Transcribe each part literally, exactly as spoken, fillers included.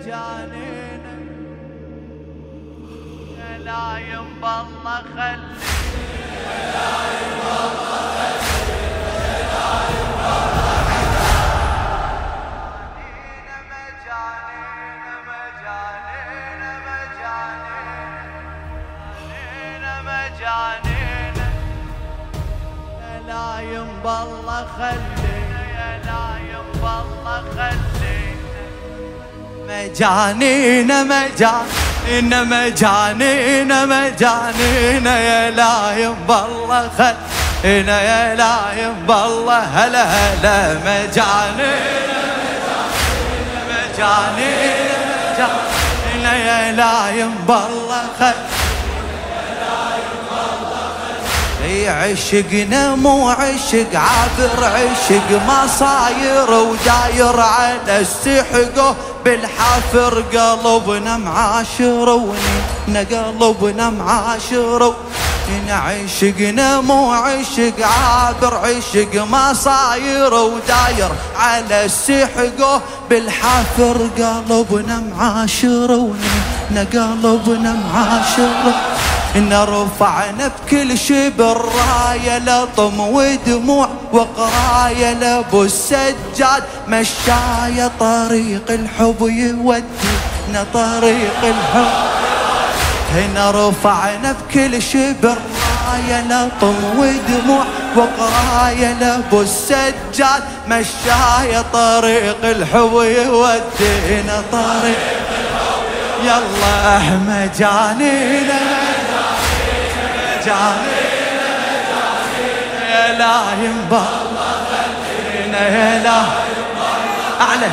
مجانينا لا ينبالله خلي لا ينبالله خلي لا ينبالله خلي مجانينا مجانينا مجانينا مجانينا لا ينبالله خلي لا ينبالله خلي مجانينا مجانينا مجانينا مجانينا يا لا ينبالله خلينا يا لا ينبالله هلا هلا مجانينا مجانينا مجانينا يا لا ينبالله خلينا عشقنا مو عشق عابر عشق ما صاير وداير على السحقه بالحافر قلبنا معاشر ونينا قلبنا معاشر عشقنا مو عشق عابر عشق ما صاير وداير على السحقه بالحافر قلبنا معاشر ونينا قلبنا معاشر نرفعنا بكل شبر راية لطم ودموع وقراية لابو السجاد مشاية طريق الحب يودينا طريق الحب نرفعنا بكل شبر راية لطم ودموع وقراية لابو السجاد مشاية طريق الحب يودينا طريق الحب يلا مجانينا مجانينا يا لا ينبالله خلينا يا لا أعلى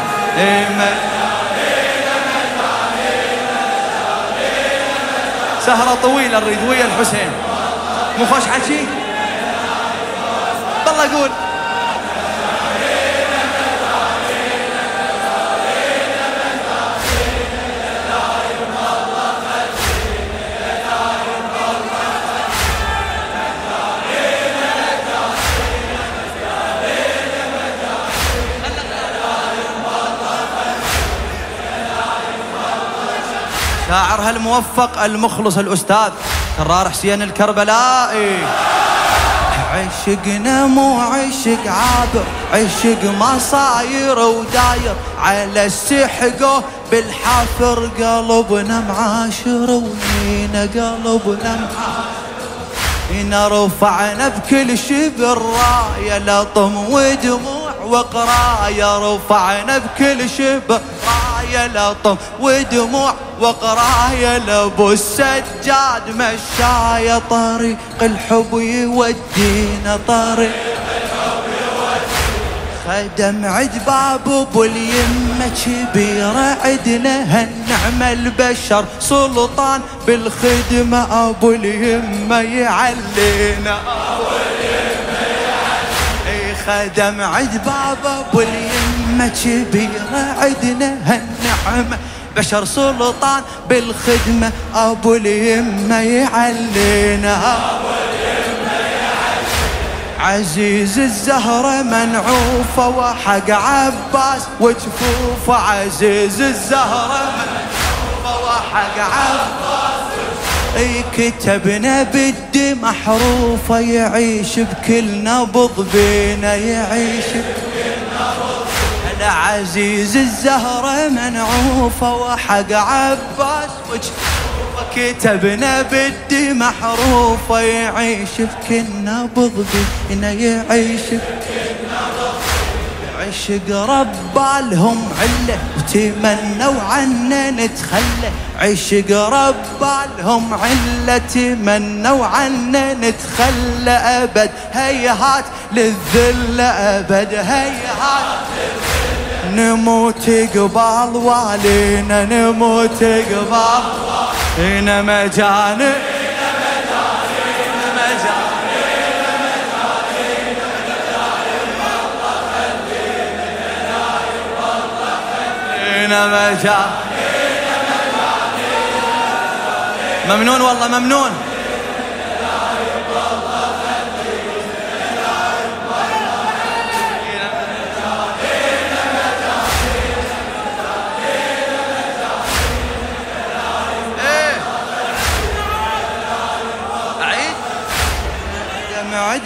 سهرة طويلة نريد ويا الحسين مو خوش حكي بالله قول شاعرها الموفق المخلص الأستاذ كرار حسين الكربلائي عشقنا مو عشق عابر عشق ما صاير وداير على السحقه بالحافر قلبنا معاشر ونينا قلبنا معاشر نرفعنا بكل شبر راية لطم ودموع وقراية رفعنا بكل شبر راية لطم ودموع وقراية لابو السجاد مشاية طريق الحب يودينا طريق الحب يودينا خدم عد باب ابو اليمة كبيرة عدنا هالنعمة البشر سلطان بالخدمة ابو اليمة يعلينا ابو اليمة يعلينا خدم عد باب ابو اليمة كبيرة عدنا هالنعمة بشر سلطان بالخدمة أبو اليمة يعلينا أبو اليمة يعلينا عزيز الزهرة منعوفة وحق عباس وجفوفة عزيز الزهرة منعوفة وحق عباس كتبنا بالدم حروفة يعيش بكل نبض بينا يعيش بكل نبض عزيز الزهرة منعوفة وحق عباس وجفوفة كتبنا بالدم حروفة يعيش بكل نبض بينا يعيش بكل نبض عشق ربالهم عله وتمنوا عنا نتخلى عشق ربالهم عله تمنوا عنا نتخلى أبد هيهات للذل أبد هيهات نموت قبال والينا نموت قبال والينا مجانينا مجانينا ممنون والله ممنون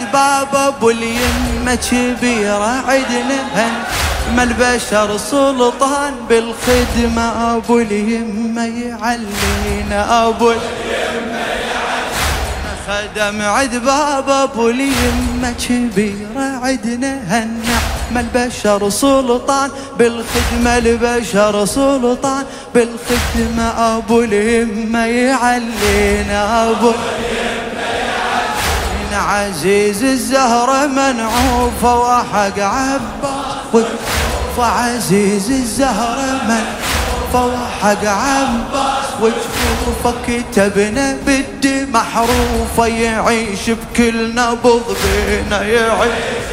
باب ابو اليمة كبيرة عدنا هن ما البشر سلطان بالخدمة ابو اليمة يعلينا ابو اليمة يعلينا خدم عد باب ابو اليمة كبيرة عدنا هن ما البشر سلطان بالخدمة البشر سلطان بالخدمة ابو اليمة يعلينا ابو اليمة يعلينا عزيز الزهرة منعوفة وحق عباس وعزيز الزهرة منعوفة وحق عباس وجفوفك كتبنا بالدماء محروفة يعيش بكل نبض بينا يعيش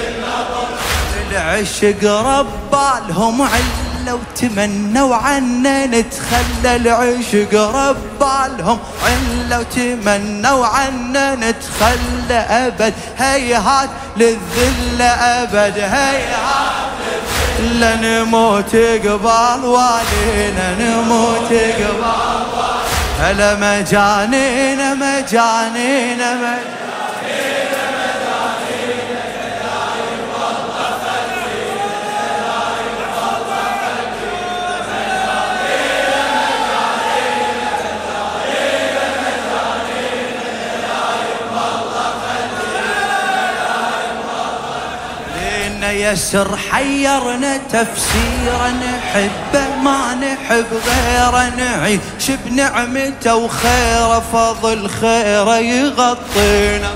العشق ربالهم علة وتمنوا عنا نتخلى العشق ربالهم علة وتمنوا عنا نتخلى أبد هيهات للذل أبد هيهات للذل نموت قبال والينا نموت قبال والينا هلا مجانينا مجانينا مجانينا يسر حيرنا تفسيرا نحبه ما نحب غيره نعيش بنعمته وخيره فضل خيره يغطينا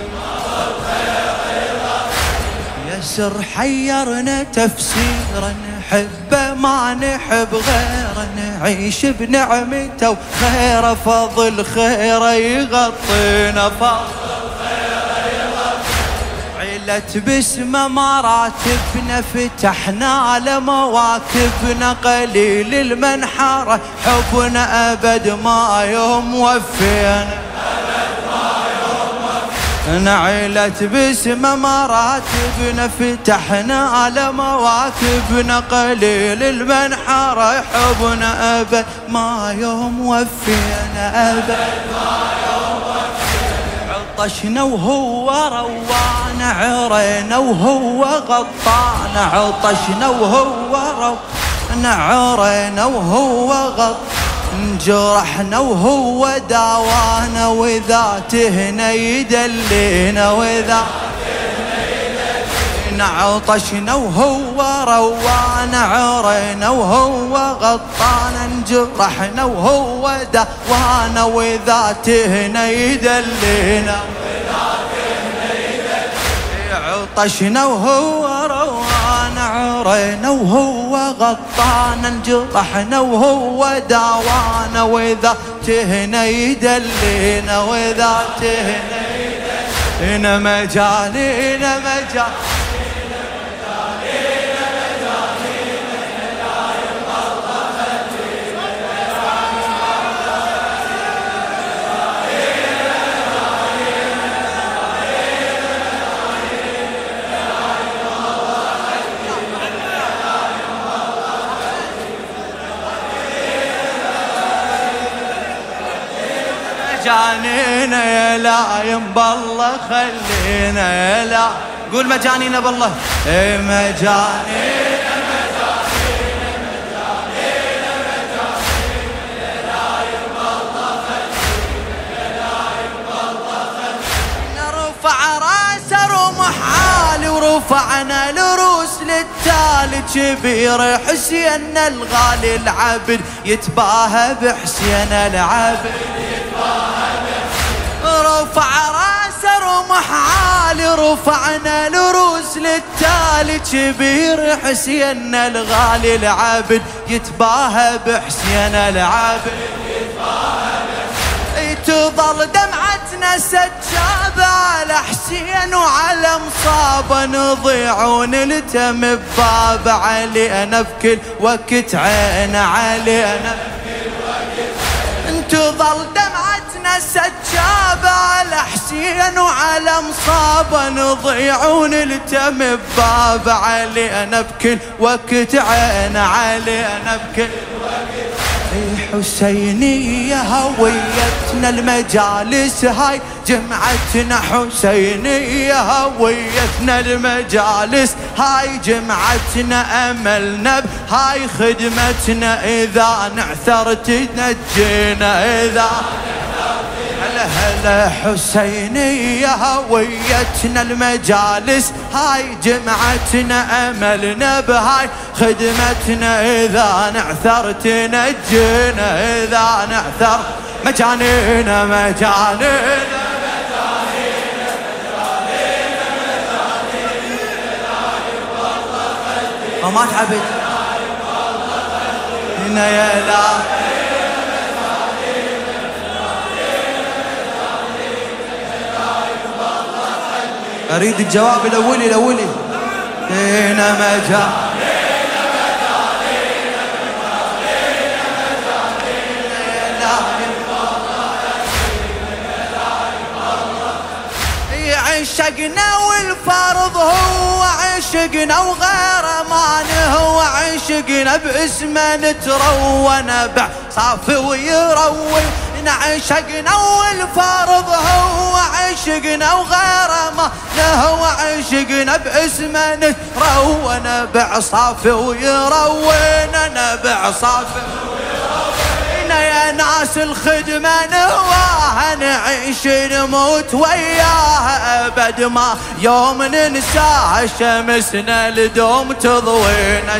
يسر حيرنا تفسيرا نحبه ما نحب غيره نعيش بنعمته وخيره فضل خيره يغطينا فضل باسم مراتبنا فتحنا لمواكبنا قليل المنحرة حبنا أبد ما يوم وفينا نعيلت باسم مراتبنا فتحنا لمواكبنا قليل المنحرة حبنا أبد ما يوم وفينا أبد ما يوم وفينا عطشنا وهو روانا عرينا وهو غطانا عطشنا وهو روانا عرينا وهو غطانا انجرحنا وهو داوانا وإذا تهنا يدلينا وإذا عطشنا وهو روانا عرينا وهو غطانا انجرحنا وهو داوانا وإذا تهنا يدلينا عطشنا وهو روانا عرينا وهو غطانا انجرحنا وهو داوانا وإذا تهنا يدلينا وإذا تهنا يدلينا مجانينا مجانينا مجانينا يا لايم بالله خلينا يا لا قول مجانينا بالله اي مجانينا مجانينا مجانينا مجانينا يا لايم بالله خلينا يا لايم بالله خلينا نرفع راس رمح عالي ورفعنا الروس للتالي كبير حسين الغالي العبد يتباهى بحسين العبد رفع راس رمح عالي رفعنا الروس للتالي كبير حسين الغالي العبد يتباهى بحسين العبد تظل دمعتنا سجابة على حسين وعلى مصابة نضيع ونلتم بباب علينا بكل وقت عين علينا تظل دمعتنا سجابة على حسين وعلى مصابة نضيع ونلتم بباب علينا بكل وقت عين علينا بكل وقت حسينية هويتنا المجالس هاي جمعتنا، حسينية هويتنا المجالس هاي جمعتنا، أملنا بهاي خدمتنا، إذا نعثر تنجينا، إذا هلا هلا حسينية هويتنا المجالس هاي جمعتنا، أملنا بهاي خدمتنا، إذا نعثر تنجينا، إذا نعثر مجانينا مجانينا وما تعبت هنا يا لا أريد الجواب الأولي الأولي هنا مجا عشقنا والفرض هو عشقنا وغيره ما هو عشقنا باسمه نترونا بعصافي ويروي، عشقنا والفرض هو عشقنا وغيره ما هو عشقنا باسمه نترونا بعصافي ويروينا بعصافي ويروينا، يا ناس الخدمة نهواها نعيش نموت وياها أبد ما يوم ننساها، شمسنا لدوم تضوينا،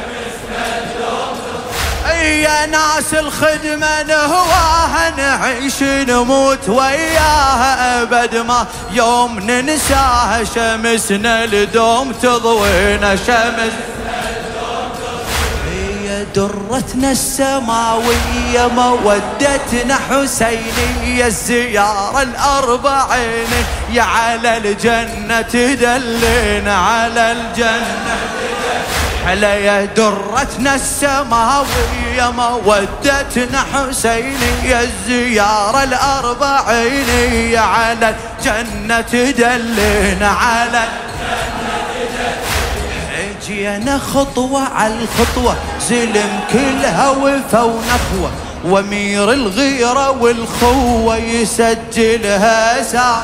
يا ناس الخدمة نهواها نعيش نموت وياها أبد ما يوم ننساها، شمسنا لدوم تضوينا، شمسنا لدوم تضوينا، هي درتنا السماوية مودتنا حسينية، الزيارة الأربعين يا على الجنة تدلينا، على الجنة هلا يا درتنا السماوية مودتنا حسينية، الزيارة الأربعينية على الجنة تدلينا، على الجنة تدلينا، جينا خطوة على الخطوة زلم كلها وفا ونخوة، وامير الغيرة والخوة يسجلها ساعة،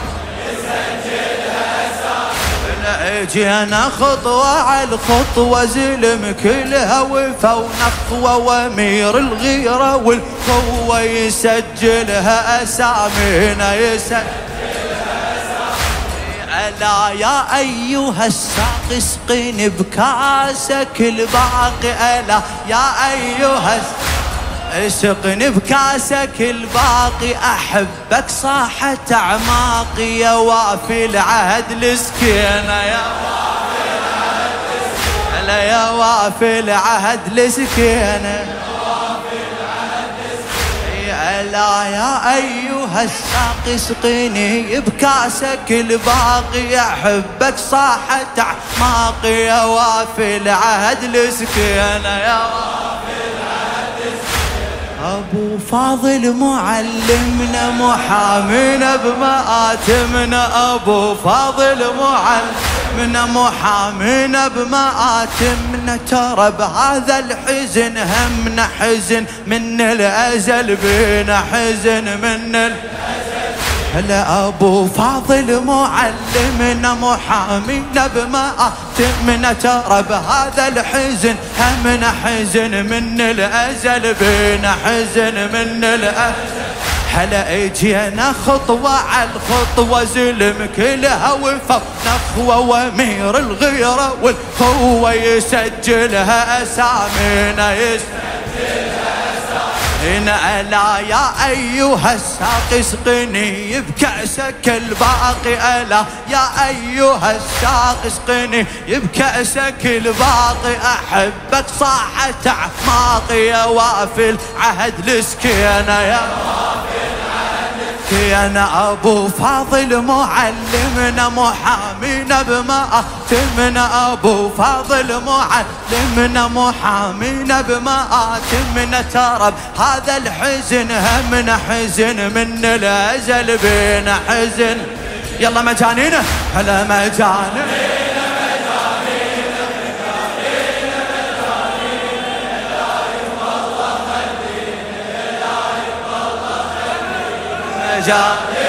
جينا خطوة على الخطوة زلم كلها وفا ونخوة، وامير الغيرة والقوة يسجلها أسامينا، يسجلها أسامينا، ألا يا أيها الساقي اسقني بكاسك الباقي، ألا يا أيها الساقي اسقني بكاسك الباقي، أحبك صاحة أعماقي، يا وافي العهد لسكينة، يا وافي العهد لسكينة، يا وافي العهد لسكينة، ألا يا أيها الساقي اسقني بكاسك الباقي، أحبك صاحة أعماقي، يا وافي العهد لسكينة، يا وافي أبو فاضل معلمنا محامينا بمآتمنا، أبو فاضل معلمنا محامينا بمآتمنا، ترى بهذا الحزن همنا حزن من الأزل بينا، حزن من الأزل، هلا أبو فاضل معلمنا محامينا بمآتمنا، ترى بهذا الحزن همنا حزن من الأزل بينا، حزن من الأزل، هلا اجينا خطوة على الخطوة زلم كلها وفا نخوة، وامير الغيرة والقوة يسجلها أسامينا، يسجلها أسامينا، ألا يا أيها الساقي اسقني بكأسك الباقي، ألا يا أيها الساقي اسقني بكأسك الباقي، أحبك صاحة أعماقي، يا وافي العهد لسكينة، يا أنا أبو فاضل معلمنا محامينا بمآتمنا، أبو فاضل معلمنا محامينا بمآتمنا، ترى هذا الحزن همنا حزن من الأزل بينا، حزن يلا مجانينا هلا مجانينا، جاء